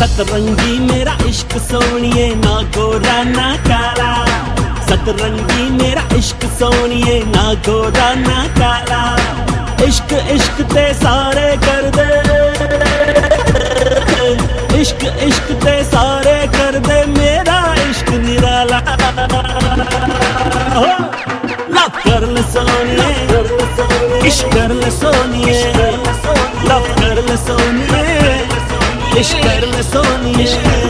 सतरंगी मेरा इश्क सोनिए, ना गोरा ना काला। सतरंगी मेरा इश्क सोनिए, ना गोरा ना काला। इश्क इश्क ते सारे कर दे, इश्क इश्क ते सारे कर दे, मेरा इश्क निराला। लव कर ले सोनिए, इश्क कर ले सोनिए, लव कर ले सोनिए, इश्क कर ले सोनिए।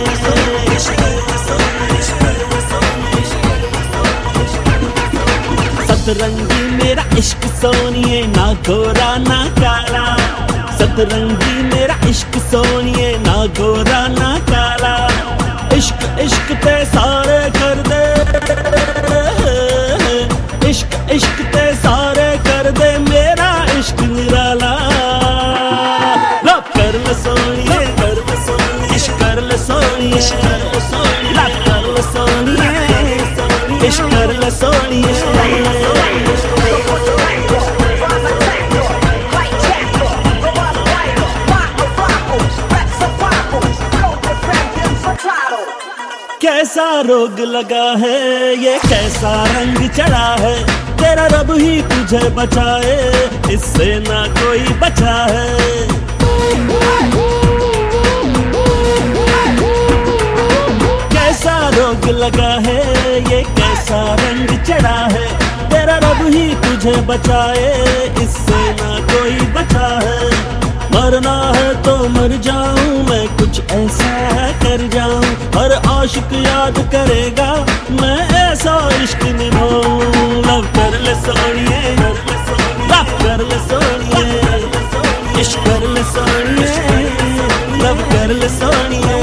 सतरंगी मेरा इश्क सोनिए, ना गोरा ना काला। सतरंगी मेरा इश्क सोनिए, ना गोरा ना काला। इश्क इश्क ते सारे कर दे, इश्क इश्क ते सारे कर दे, मेरा इश्क निराला। लव कर ले सोनिए, इश्क कर ले सोनिए, लव कर ले सोनिए, इश्क कर ले सोनिए। कैसा रोग लगा है, ये कैसा रंग चढ़ा है, तेरा रब ही तुझे बचाए, इससे ना कोई बचा है। कैसा रोग लगा है, ये कैसा रंग चढ़ा है, तेरा रब ही तुझे बचाए, इससे ना कोई बचा है। मरना है तो मर जाऊं मैं, कुछ ऐसा कर जाऊं, हर आशिक याद करेगा, मैं ऐसा इश्क निभाऊं। लव कर ले सोनिए, लव कर ले सोनिए, इश्क कर ले सोनिए, लव कर ले सोनिए।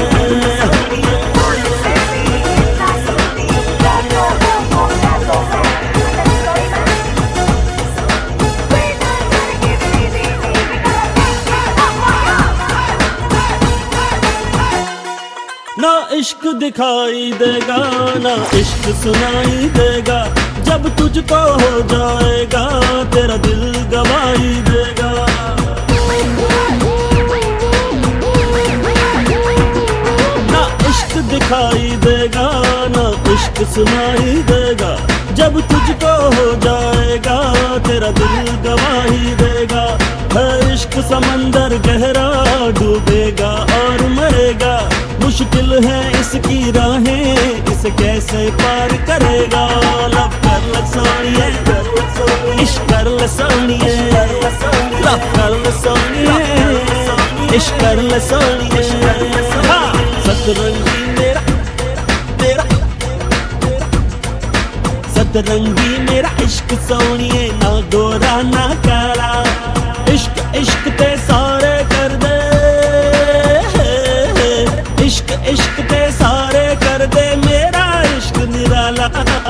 ना इश्क दिखाई देगा, ना इश्क सुनाई देगा, जब तुझको हो जाएगा, तेरा दिल गवाही देगा। ना इश्क दिखाई देगा, ना इश्क सुनाई देगा, जब तुझको हो जाएगा, तेरा दिल गवाही देगा। है इश्क समंदर गहरा, डूबेगा और मरेगा, मुश्किल है इसकी राहें, इसे कैसे पार करेगा। लव कर ले सोनिए, इश्क कर ले सोनिए, लव कर ले सोनिए, इश्क कर ले सोनिए। सतरंगी मेरा तेरा, सतरंगी मेरा इश्क सोनिए, ना गोरा ना काला। इश्क इश्क ते सारे कर दे, इश्क इश्क ते सारे कर दे, मेरा इश्क निराला।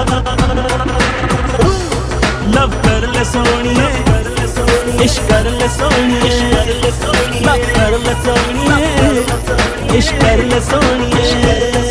लव कर ले सोनिए, इश्क कर ले सोनिए, लव कर ले सोनिए, इश्क कर ले सोनिए।